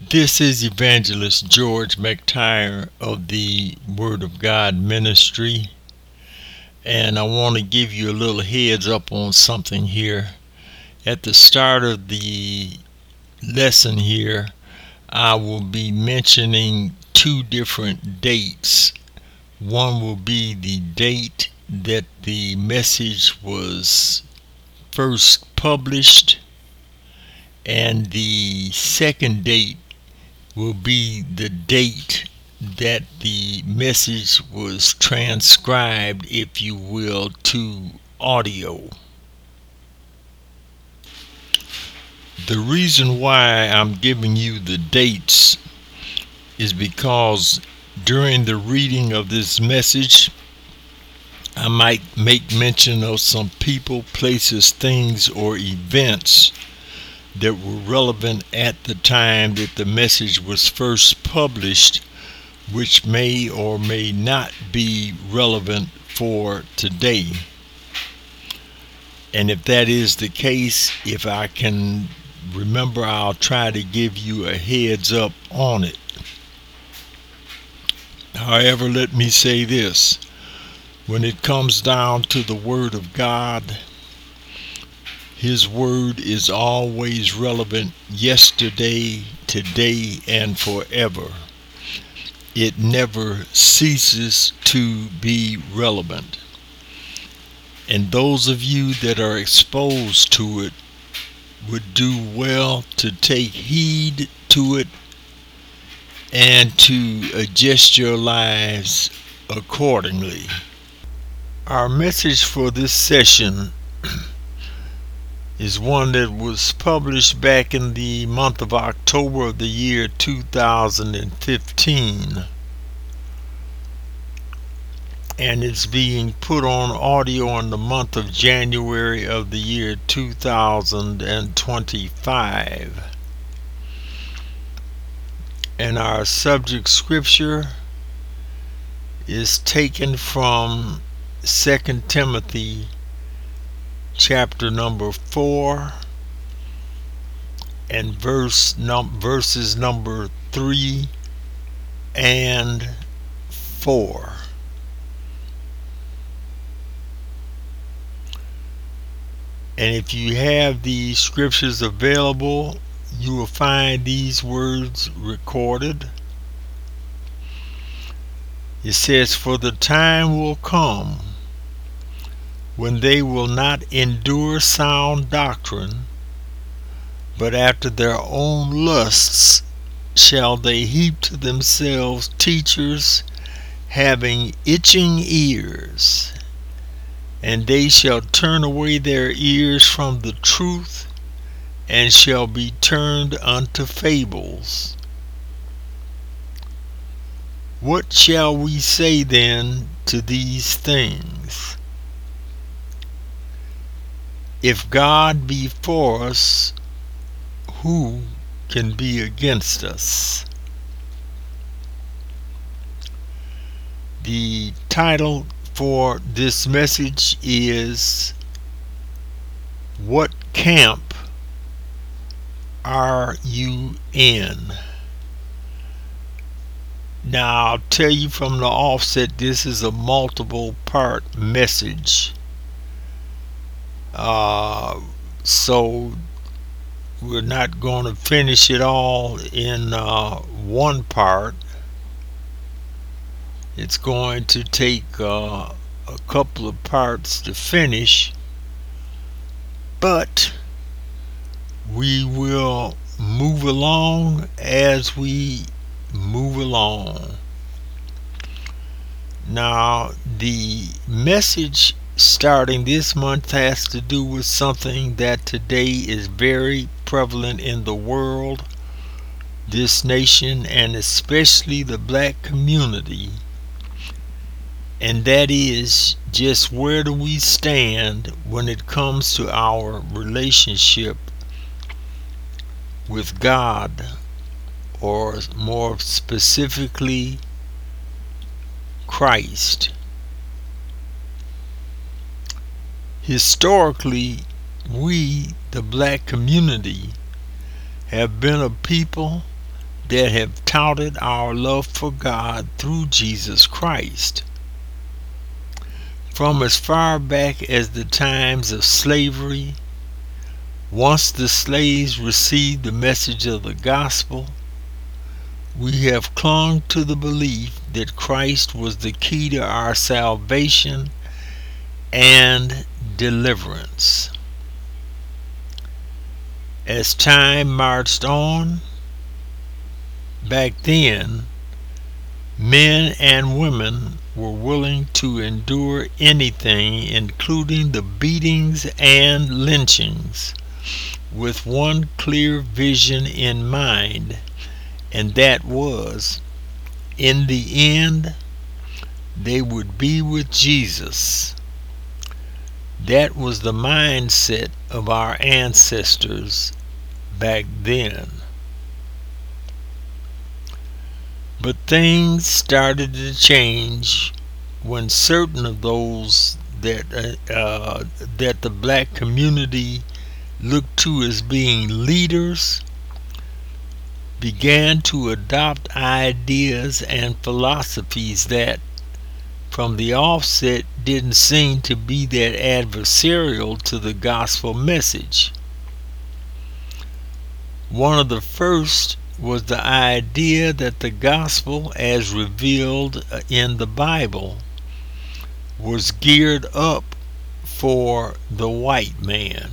This is Evangelist George McTire of the Word of God Ministry, and I want to give you a little heads up on something here. At the start of the lesson here, I will be mentioning two different dates. One will be the date that the message was first published, and the second date will be the date that the message was transcribed, if you will, to audio. The reason why I'm giving you the dates is because during the reading of this message, I might make mention of some people, places, things, or events that were relevant at the time that the message was first published, which may or may not be relevant for today. And if that is the case, if I can remember, I'll try to give you a heads up on it. However, let me say this. When it comes down to the Word of God, His Word is always relevant yesterday, today, and forever. It never ceases to be relevant. And those of you that are exposed to it would do well to take heed to it and to adjust your lives accordingly. Our message for this session is one that was published back in the month of October of the year 2015, and it's being put on audio in the month of January of the year 2025. And our subject scripture is taken from 2 Timothy chapter number 4 and verses number 3 and 4. And if you have the scriptures available, you will find these words recorded. It says, "For the time will come when they will not endure sound doctrine, but after their own lusts shall they heap to themselves teachers having itching ears, and they shall turn away their ears from the truth, and shall be turned unto fables. What shall we say then to these things? If God be for us, who can be against us?" The title for this message is, "What Camp Are You In?" Now, I'll tell you from the offset, this is a multiple part message. So we're not going to finish it all in one part. It's going to take a couple of parts to finish, but we will move along as we move along. Now, the message starting this month has to do with something that today is very prevalent in the world, this nation, and especially the black community. And that is just, where do we stand when it comes to our relationship with God, or more specifically, Christ? Historically, we, the black community, have been a people that have touted our love for God through Jesus Christ. From as far back as the times of slavery, once the slaves received the message of the gospel, we have clung to the belief that Christ was the key to our salvation and deliverance. As time marched on, back then, men and women were willing to endure anything, including the beatings and lynchings, with one clear vision in mind, and that was, in the end, they would be with Jesus. That was the mindset of our ancestors back then. But things started to change when certain of those that the black community looked to as being leaders began to adopt ideas and philosophies that, from the offset, didn't seem to be that adversarial to the gospel message. One of the first was the idea that the gospel, as revealed in the Bible, was geared up for the white man.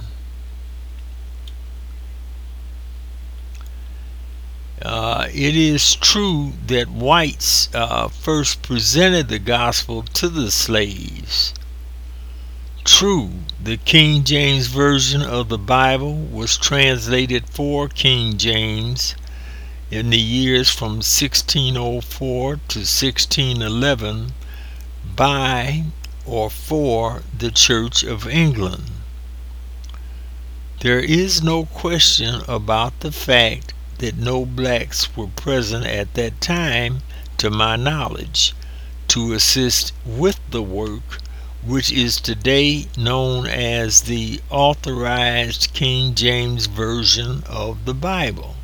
It is true that whites first presented the gospel to the slaves. True, the King James Version of the Bible was translated for King James in the years from 1604 to 1611 by or for the Church of England. There is no question about the fact that no blacks were present at that time, to my knowledge, to assist with the work, which is today known as the Authorized King James Version of the Bible.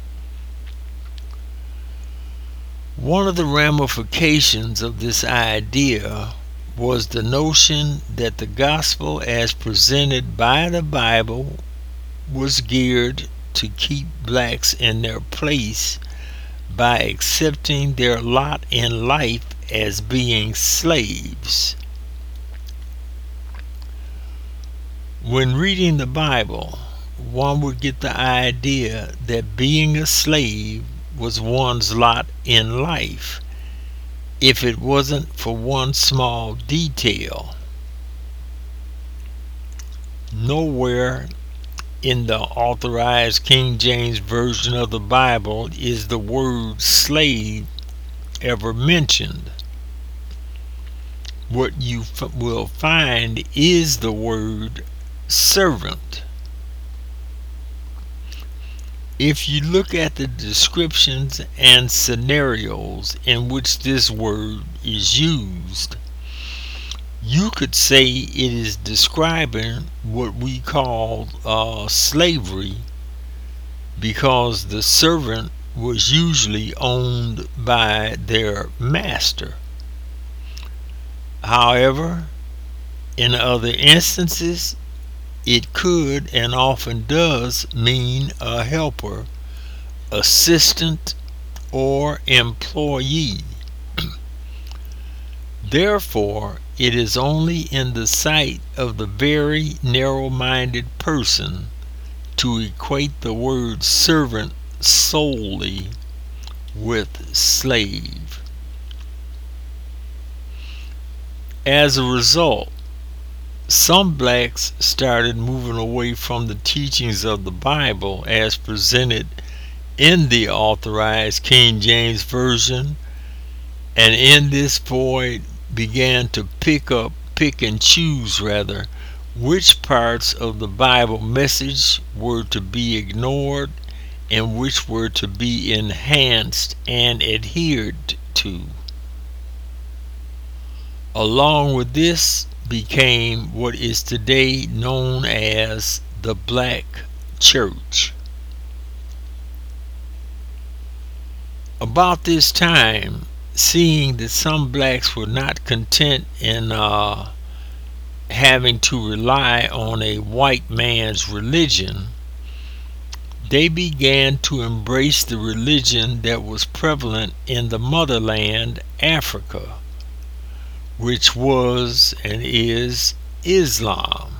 One of the ramifications of this idea was the notion that the gospel as presented by the Bible was geared to keep blacks in their place by accepting their lot in life as being slaves. When reading the Bible, one would get the idea that being a slave was one's lot in life, if it wasn't for one small detail. Nowhere in the Authorized King James Version of the Bible is the word slave ever mentioned. What you will find is the word servant. If you look at the descriptions and scenarios in which this word is used, you could say it is describing what we call slavery, because the servant was usually owned by their master. However, in other instances, it could and often does mean a helper, assistant, or employee. Therefore, it is only in the sight of the very narrow-minded person to equate the word servant solely with slave. As a result, some blacks started moving away from the teachings of the Bible as presented in the Authorized King James Version, and in this void began to pick and choose which parts of the Bible message were to be ignored and which were to be enhanced and adhered to. Along with this became what is today known as the Black Church. About this time, seeing that some blacks were not content in having to rely on a white man's religion, they began to embrace the religion that was prevalent in the motherland, Africa, which was and is Islam.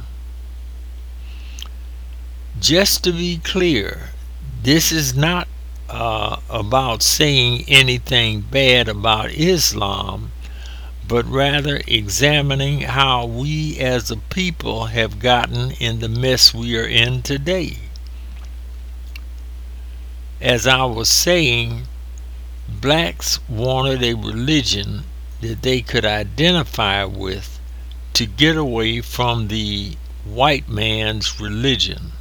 Just to be clear, this is not about saying anything bad about Islam, but rather examining how we as a people have gotten in the mess we are in today. As I was saying, blacks wanted a religion that they could identify with to get away from the white man's religion.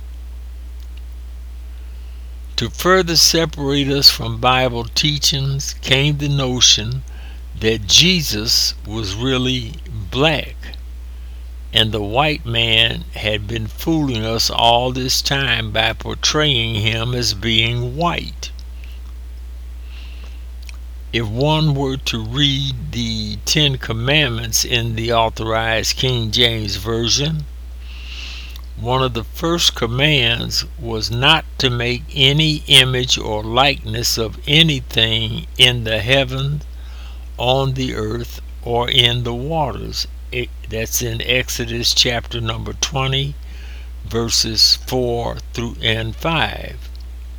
To further separate us from Bible teachings came the notion that Jesus was really black, and the white man had been fooling us all this time by portraying him as being white. If one were to read the Ten Commandments in the Authorized King James Version, one of the first commands was not to make any image or likeness of anything in the heavens, on the earth, or in the waters. That's in Exodus chapter number 20, verses 4 through and 5.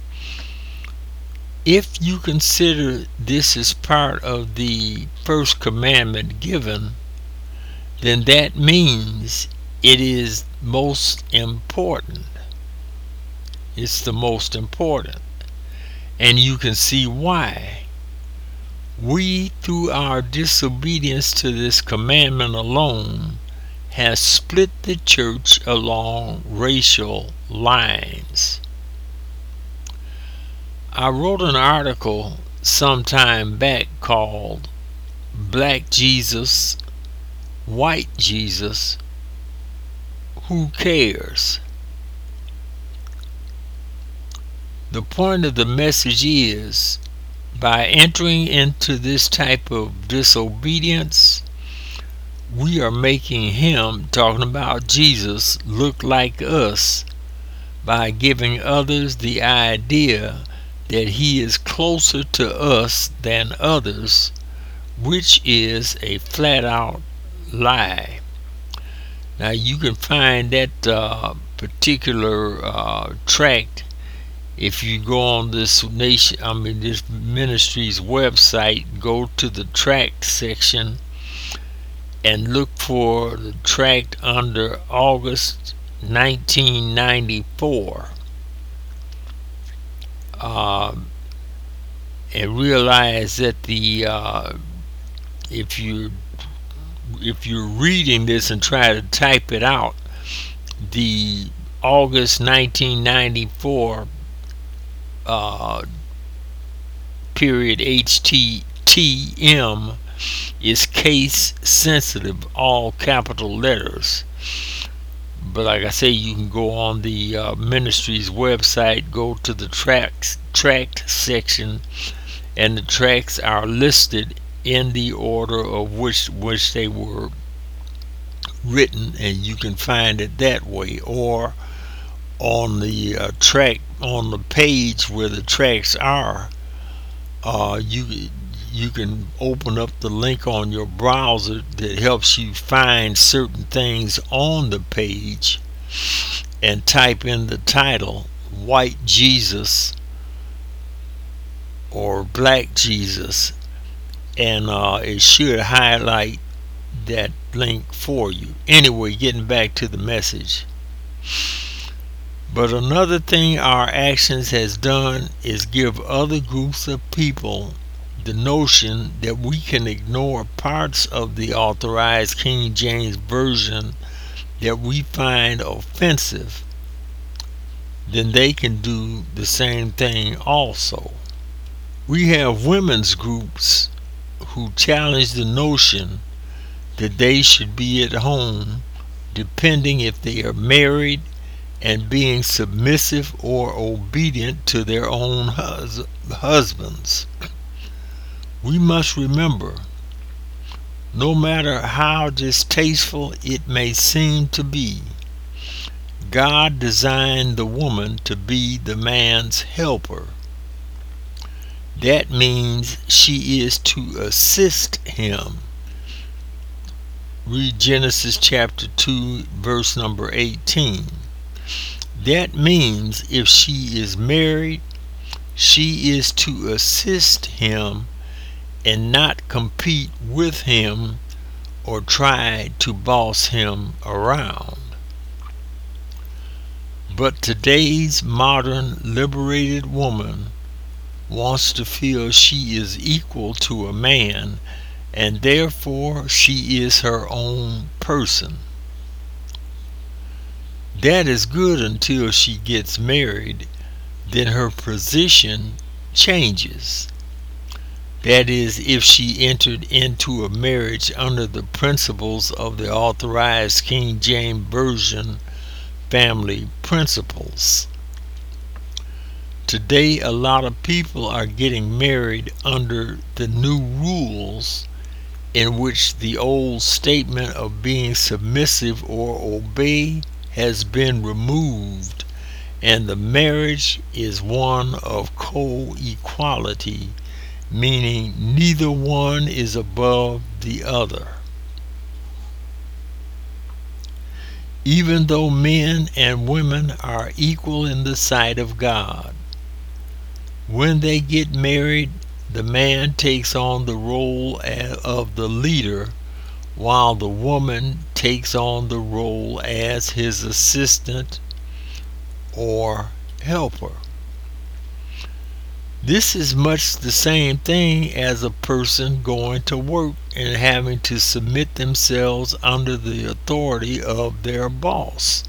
If you consider this as part of the first commandment given, then that means it is most important. It's the most important. And you can see why. We, through our disobedience to this commandment alone, have split the church along racial lines. I wrote an article some time back called Black Jesus, White Jesus, Who Cares? The point of the message is, by entering into this type of disobedience, we are making him, talking about Jesus, look like us by giving others the idea that he is closer to us than others, which is a flat-out lie. Now you can find that particular tract if you go on this ministry's website. Go to the tract section and look for the tract under August 1994, and realize that the if you're reading this and try to type it out, the August 1994 period HTTM is case sensitive, all capital letters. But like I say, you can go on the ministry's website, go to the tract section, and the tracts are listed in the order of which they were written, and you can find it that way, or on the tract, on the page where the tracts are, you can open up the link on your browser that helps you find certain things on the page and type in the title White Jesus or Black Jesus, and it should highlight that link for you. Anyway, getting back to the message. But another thing our actions has done is give other groups of people the notion that we can ignore parts of the Authorized King James Version that we find offensive, then they can do the same thing also. We have women's groups who challenge the notion that they should be at home, depending if they are married, and being submissive or obedient to their own husbands. We must remember, no matter how distasteful it may seem to be, God designed the woman to be the man's helper. That means she is to assist him. Read Genesis chapter 2, verse number 18. That means if she is married, she is to assist him and not compete with him or try to boss him around. But today's modern liberated woman wants to feel she is equal to a man, and therefore she is her own person. That is good until she gets married, then her position changes. That is, if she entered into a marriage under the principles of the Authorized King James Version family principles. Today, a lot of people are getting married under the new rules, in which the old statement of being submissive or obey has been removed, and the marriage is one of co-equality, meaning neither one is above the other. Even though men and women are equal in the sight of God, when they get married, the man takes on the role of the leader, while the woman takes on the role as his assistant or helper. This is much the same thing as a person going to work and having to submit themselves under the authority of their boss.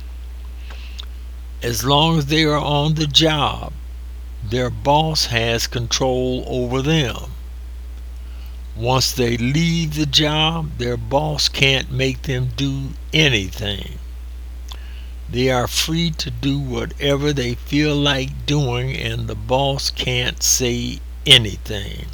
As long as they are on the job, their boss has control over them. Once they leave the job, their boss can't make them do anything. They are free to do whatever they feel like doing, and the boss can't say anything.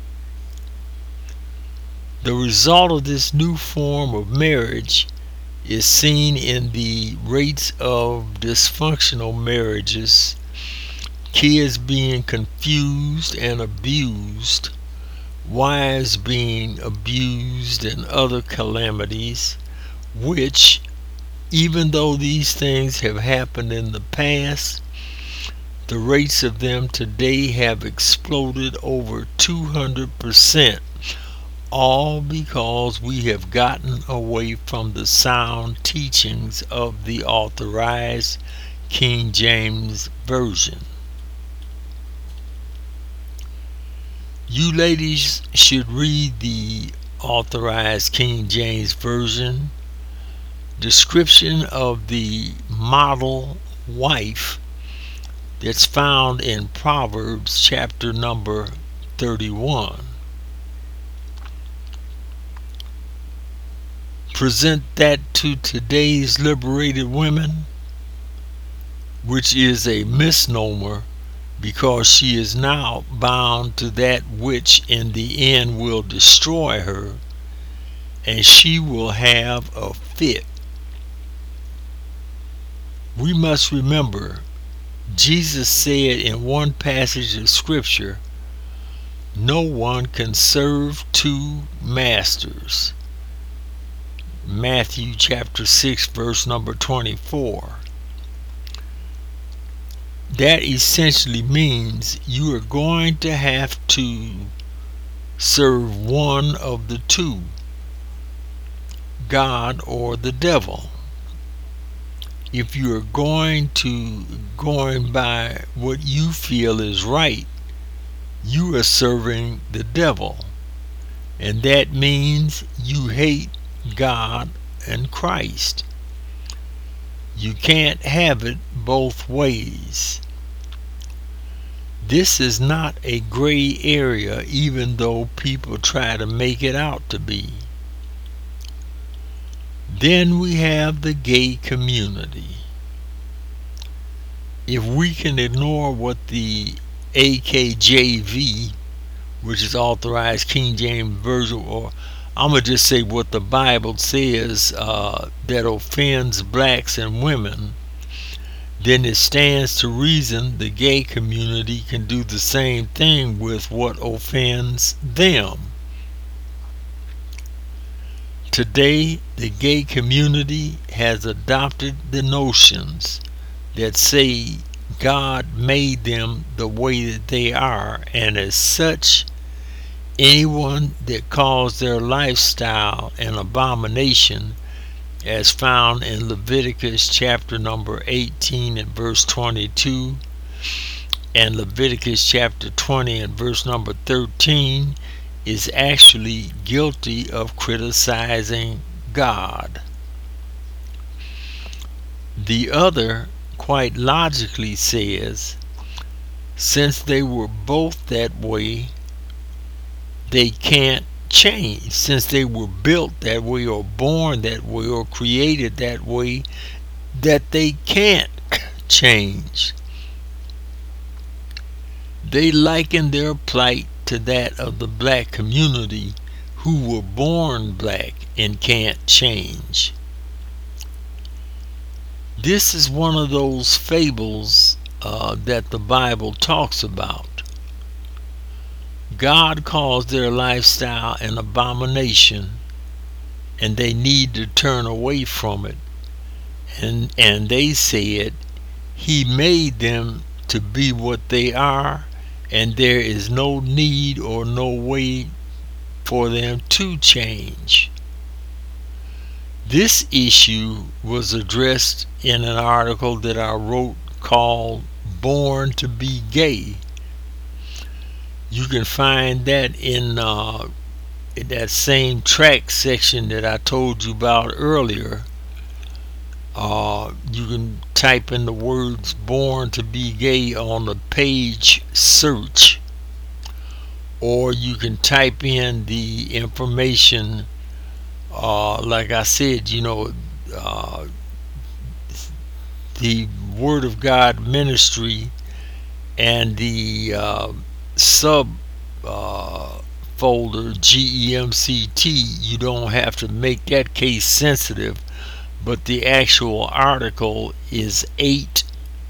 The result of this new form of marriage is seen in the rates of dysfunctional marriages, kids being confused and abused, wives being abused, and other calamities, which, even though these things have happened in the past, the rates of them today have exploded over 200%, all because we have gotten away from the sound teachings of the Authorized King James Version. You ladies should read the Authorized King James Version description of the model wife that's found in Proverbs chapter number 31. Present that to today's liberated women, which is a misnomer, because she is now bound to that which in the end will destroy her, and she will have a fit. We must remember, Jesus said in one passage of Scripture, no one can serve two masters. Matthew chapter 6, verse number 24. That essentially means you are going to have to serve one of the two, God or the devil. If you are going by what you feel is right, you are serving the devil, and that means you hate God and Christ. You can't have it both ways. This is not a gray area, even though people try to make it out to be. Then we have the gay community. If we can ignore what the AKJV which is authorized King James Version, or I'm going to just say what the Bible says, that offends blacks and women, then it stands to reason the gay community can do the same thing with what offends them. Today, the gay community has adopted the notions that say God made them the way that they are, and as such, anyone that calls their lifestyle an abomination, as found in Leviticus chapter number 18 and verse 22, and Leviticus chapter 20 and verse number 13, is actually guilty of criticizing God. The other quite logically says, since they were both that way, they can't change. Since they were built that way, or born that way, or created that way, that they can't change. They liken their plight to that of the black community, who were born black and can't change. This is one of those fables that the Bible talks about. God calls their lifestyle an abomination, and they need to turn away from it. And they said He made them to be what they are, and there is no need or no way for them to change. This issue was addressed in an article that I wrote called Born to Be Gay. You can find that in that same track section that I told you about earlier. You can type in the words Born to Be Gay on the page search, or you can type in the information, like I said, the Word of God Ministry, and the sub folder GEMCT. You don't have to make that case sensitive, but the actual article is 8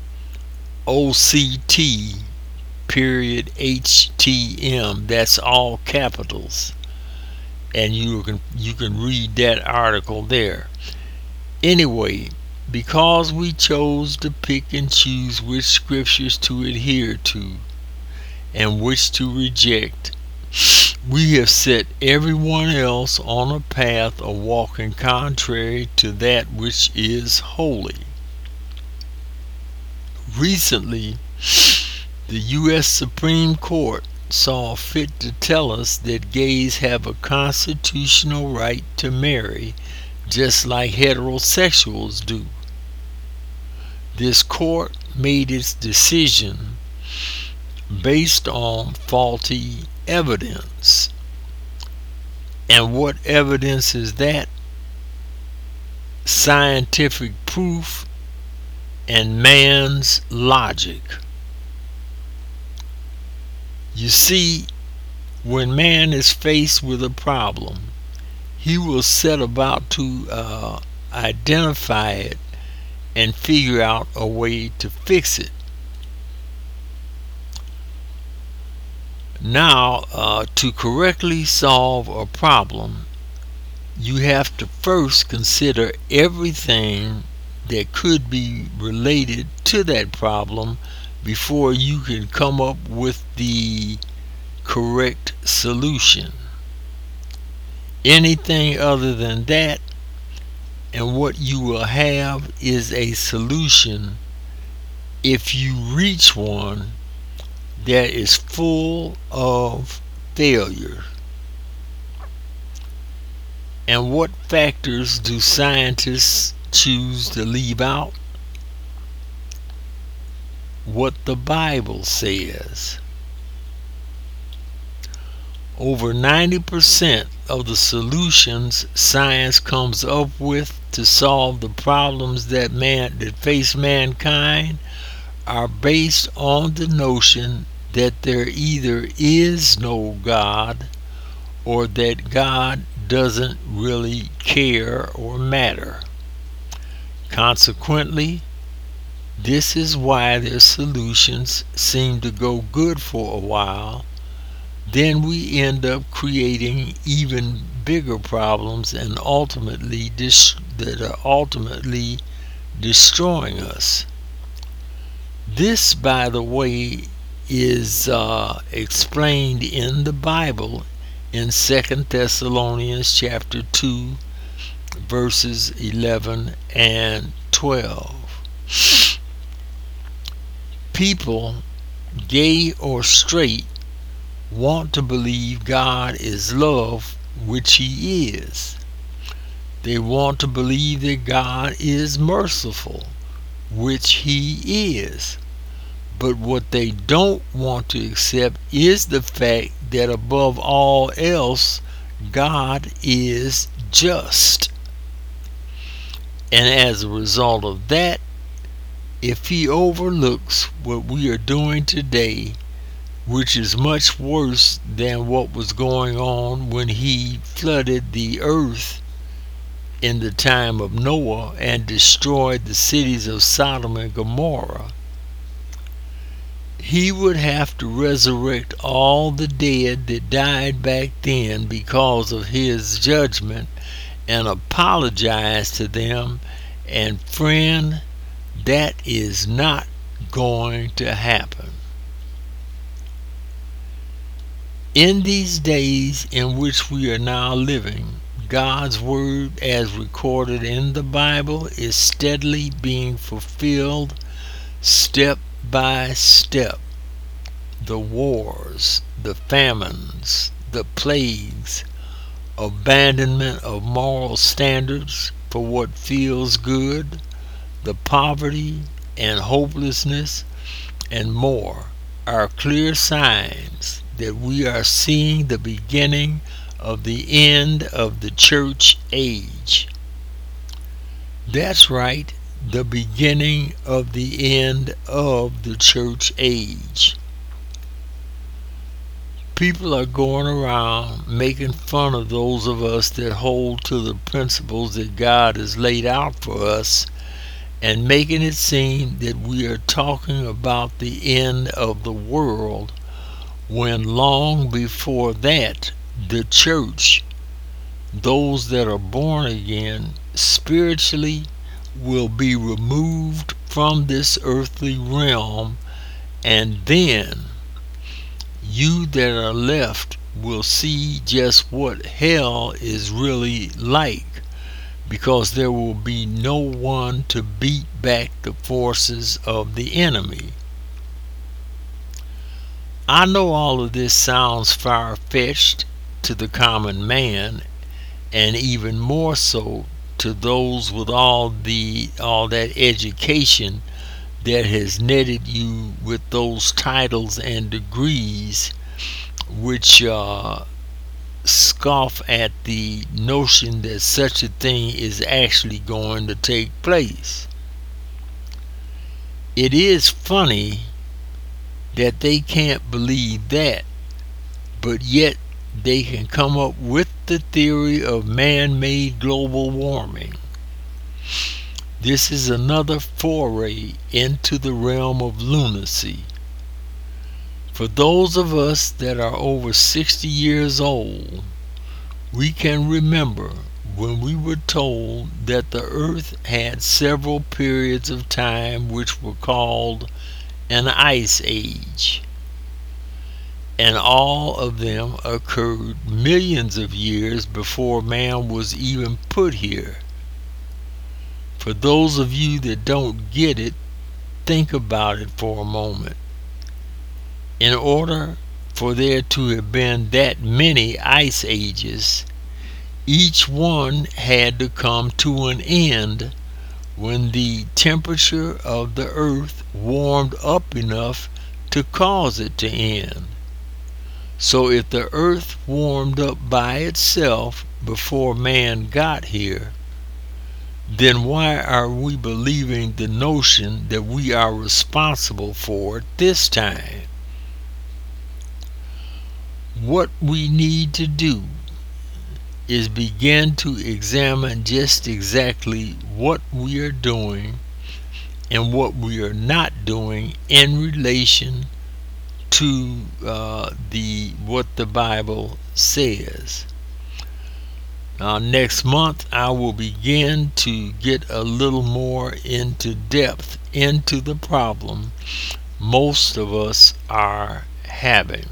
OCT period HTM. That's all capitals, and you can read that article there. Anyway, because we chose to pick and choose which scriptures to adhere to and which to reject, we have set everyone else on a path of walking contrary to that which is holy. Recently, the U.S. Supreme Court saw fit to tell us that gays have a constitutional right to marry, just like heterosexuals do. This court made its decision based on faulty evidence. And what evidence is that? Scientific proof and man's logic. You see, when man is faced with a problem, he will set about to identify it and figure out a way to fix it. Now, to correctly solve a problem, you have to first consider everything that could be related to that problem before you can come up with the correct solution. Anything other than that, and what you will have is a solution, if you reach one, that is full of failure. And what factors do scientists choose to leave out? What the Bible says. Over 90% of the solutions science comes up with to solve the problems that face mankind are based on the notion that there either is no God or that God doesn't really care or matter. Consequently, this is why their solutions seem to go good for a while. Then we end up creating even bigger problems and that are ultimately destroying us. This, by the way, is explained in the Bible in 2 Thessalonians chapter 2, verses 11 and 12. People, gay or straight, want to believe God is love, which He is. They want to believe that God is merciful, which He is. But what they don't want to accept is the fact that above all else, God is just. And as a result of that, if He overlooks what we are doing today, which is much worse than what was going on when He flooded the earth in the time of Noah and destroyed the cities of Sodom and Gomorrah, He would have to resurrect all the dead that died back then because of His judgment and apologize to them. And friend, that is not going to happen. In these days in which we are now living, God's Word as recorded in the Bible is steadily being fulfilled step by step. The wars, the famines, the plagues, abandonment of moral standards for what feels good, the poverty and hopelessness, and more are clear signs that we are seeing the beginning of the end of the church age. That's right, the beginning of the end of the church age. People are going around making fun of those of us that hold to the principles that God has laid out for us and making it seem that we are talking about the end of the world, when long before that, the church, those that are born again spiritually, will be removed from this earthly realm, and then you that are left will see just what hell is really like, because there will be no one to beat back the forces of the enemy. I know all of this sounds far-fetched to the common man, and even more so to those with all that education that has netted you with those titles and degrees, which scoff at the notion that such a thing is actually going to take place. It is funny that they can't believe that, but yet they can come up with the theory of man-made global warming. This is another foray into the realm of lunacy. For those of us that are over 60 years old, we can remember when we were told that the earth had several periods of time which were called an ice age, and all of them occurred millions of years before man was even put here. For those of you that don't get it, think about it for a moment. In order for there to have been that many ice ages, each one had to come to an end when the temperature of the earth warmed up enough to cause it to end. So if the earth warmed up by itself before man got here, then why are we believing the notion that we are responsible for it this time? what we need to do is begin to examine just exactly what we are doing and what we are not doing in relation to the what the Bible says. Now, next month I will begin to get a little more into depth into the problem most of us are having.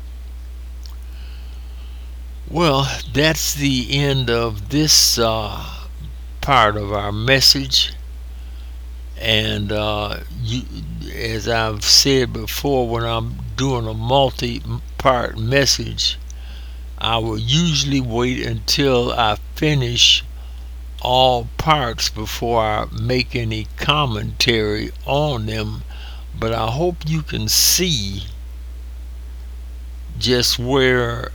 Well, that's the end of this part of our message. And as I've said before, when I'm doing a multi-part message, I will usually wait until I finish all parts before I make any commentary on them. But I hope you can see just where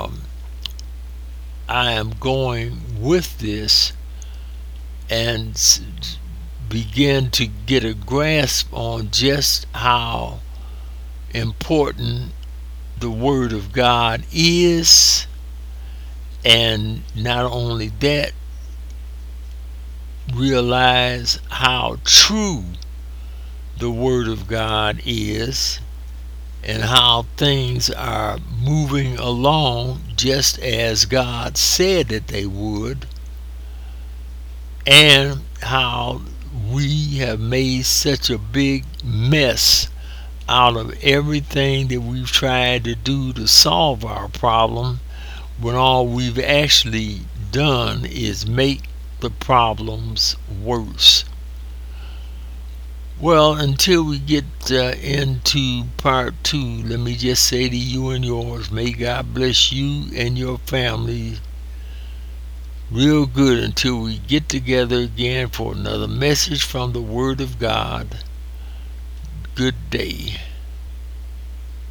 I am going with this and begin to get a grasp on just how important the Word of God is, and not only that, realize how true the Word of God is and how things are moving along just as God said that they would, and how we have made such a big mess out of everything that we've tried to do to solve our problem, when all we've actually done is make the problems worse. Well, until we get into part 2, let me just say to you and yours, may God bless you and your family real good until we get together again for another message from the Word of God. Good day.